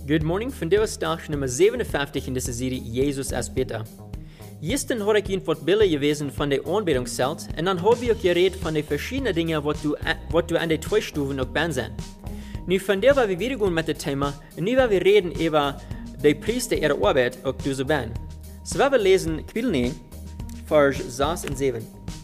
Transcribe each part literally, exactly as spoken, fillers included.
Good morning, vandaag is dag nummer zevenenvijftig in deze serie Jezus als Beter. Gisteren had ik je wat beelden gewezen van de aanbidingszelt en dan heb ik ook gereed van de verschillende dingen wat du, wat du aan de twee stufen ook bent zijn. Nu vandaag gaan we weer gaan met het thema en nu gaan we reden over de priester ihre arbeid ook deze ben. So we lezen kapitel negen, vers zes en zeven.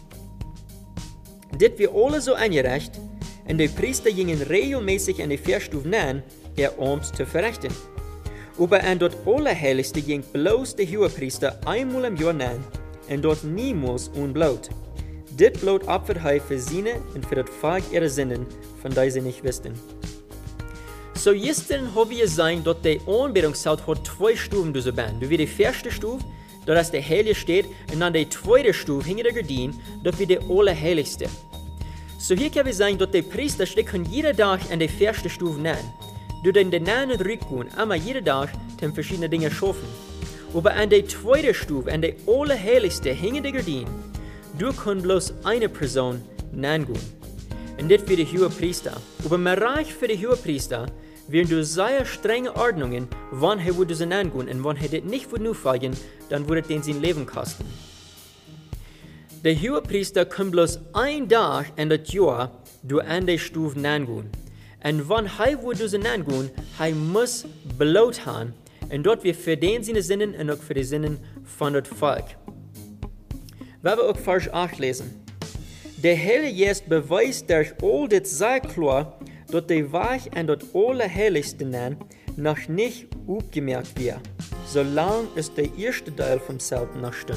Dit wir alle so eingerecht en de priester gingen regelmäßig an die Verstufen an, ihr Amt zu verrichten. Aber an dort Allerheiligste ging bloß der Hohepriester einmal im Jahr an, und dort niemals unblaut. Dit Blut opfert hij für seine und für das Volk ihre Sünden, von der sie nicht wussten. So gestern haben wir gesehen, dass die Anbetungszelt hat zwei Stufen durch sind. Du wie die erste Stufe, dort ist der Heilige steht, und dann die zweite Stufe hinter der Gardine, dort wie der Allerheiligste. So hier können wir sagen, dass die Priester stecken jeden Tag an die erste Stufe an. Du den den Namen rückgehen, aber jeden Tag den verschiedene Dinge schaffen. Aber an der zweiten Stufe, an der Allerheiligste, hinter der Gardine, du kannst bloß eine Person nangehen. Und das für die Hohepriester. Aber im Reich für die Hohepriester werden du sehr strenge Ordnungen, wann er würde sie nangehen und wann er das nicht würde folgen, dann würde den sein Leben kosten. Der Hohepriester kann bloß ein Tag in das Jahr du an der Stufe nangehen. Und wenn er würde sie nangehen, er muss Blut haben. Und dort wir für den seine Sinnen und auch für die Sinnen von das Volk. Wenn wir auch Vers acht lesen. Der Heilige Geist beweist durch all das sehr klar, dass der Weg an das Allerheiligste noch nicht aufgemerkt wird, solange es der erste Teil vom Zelten noch stund.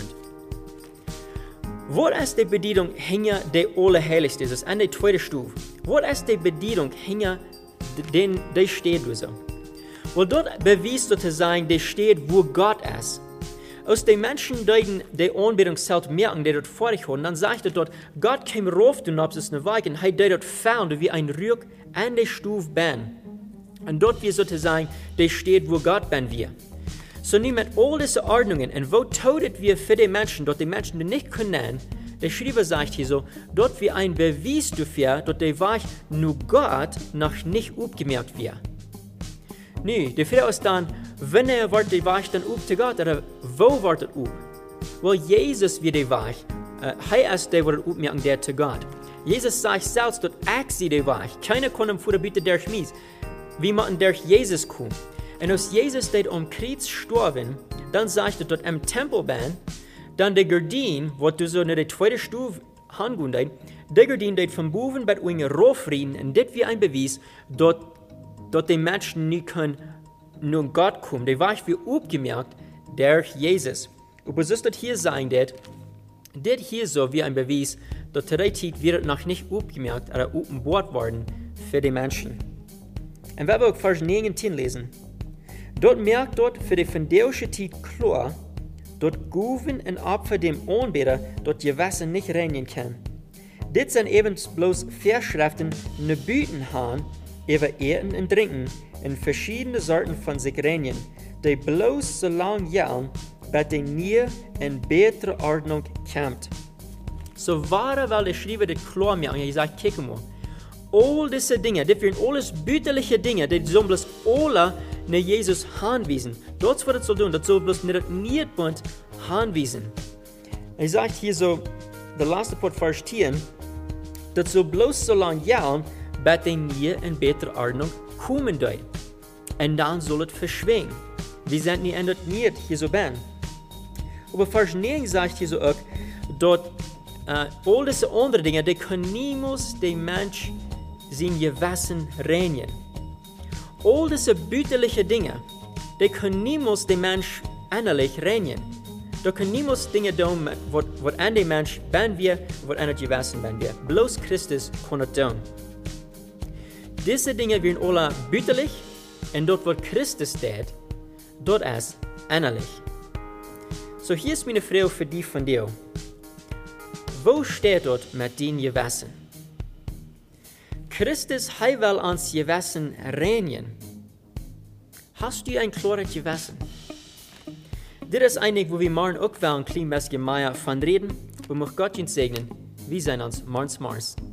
Was ist die Bedienung hinter der Allerheiligste? Das ist an der zweiten Stufe. Was ist die Bedienung hinter den, der steht so? Weil dort beweist sozusagen, der steht, wo Gott ist. Als die Menschen die die Anbetungszelt merken, die dort vor sich haben, dann sagt er dort, Gott kam rauf, du nabst es eine Weile, und er dort found, wie ein Rück an der Stufe bin. Und dort wie sozusagen, der steht, wo Gott bin wir. So nun mit all diesen Ordnungen, und wo todet wir für die Menschen, dort die Menschen die nicht können, der Schreiber sagt hier so, dort wie ein Beweis dafür, dass der Weg nur Gott noch nicht aufgemerkt wird. Nu, die Frage ist dann, wann wird der Weg dann auf zu Gott, oder wo wird es auf? Weil Jesus wird der Weg, er ist der, der aufmerken, der zu Gott. Jesus sagt selbst, dass ich sie der Weg, keiner kann ihm vorbieten durch mich, wie man durch Jesus kommt. Und als Jesus dort am Kreuz gestorben, dann sagt er, dass im Tempel bin, dann die Gardine, was du so in der zweiten Stufe hangehen deit, die Gardine dort von boven bei uns raufreden, und das wie ein Beweis, dass, dass die Menschen nicht können, nur Gott kommen. Die war wie aufgemerkt durch Jesus. Aber so ist das hier sein, das, das hier so wie ein Beweis, dass zu der Zeit wird noch nicht aufgemerkt oder offenbart worden für die Menschen. Und wenn wir auch Vers neunzehn lesen, dort merkt dort für die phändäische Zeit klar, dort Guven und Opfer dem Anbeter dort Gewässer nicht reinigen kann. Dit sind eben bloß Verschriften, ne Büten haben, über Eten und Trinken, in verschiedene Sorten von sich reinigen, die bloß so lang gehen, bis die nie in bessere Ordnung kommt. So war weil der Schreiber das klar macht, und er sagt, kick mal, all diese Dinge, das sind alles bütterliche Dinge, die sollen bloß alle nach Jesus hinweisen. Das, was es soll tun, das soll bloß nicht niemand hinweisen. Er sagt hier so, der letzte Part Vers zehn, das soll bloß so lange gehen, bis die nie in bessere Ordnung kommen dort. Und dann soll es verschwinden. Wir sind nicht ändert nicht hier so ben. Aber Vers neun sagt hier so auch, dass uh, all diese anderen Dinge, die können niemals den Mensch sein Gewissen reinigen. All diese bütterlichen Dinge, die können niemals den Mensch innerlich reinigen. Da können niemals Dinge tun, was an den Mensch ben wir, was an das Gewissen ben wir. Bloß Christus kann das tun. Diese Dinge werden alle bütterlich, und dort, was Christus tut, dort ist innerlich. So hier ist meine Frage für dich von dir. Wo steht dort mit deinem Gewissen? Christus, er will ans Gewissen reinigen. Hast du ein klares Gewissen? Das ist einig, wo wir morgen auch ein klein bisschen mehr von reden, wo wir Gott uns segnen. Wir sehen uns morgens morgens.